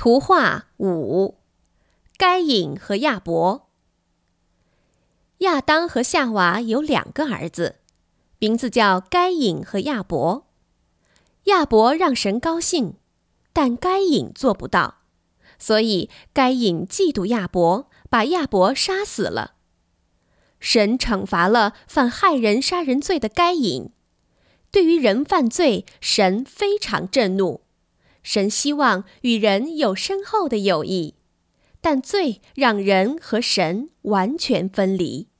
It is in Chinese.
图画5，该隐和亚伯。亚当和夏娃有2个儿子，名字叫该隐和亚伯。亚伯让神高兴，但该隐做不到，所以该隐嫉妒亚伯，把亚伯杀死了。神惩罚了犯害人杀人罪的该隐。对于人犯罪，神非常震怒。神希望与人有深厚的友谊，但罪让人和神完全分离。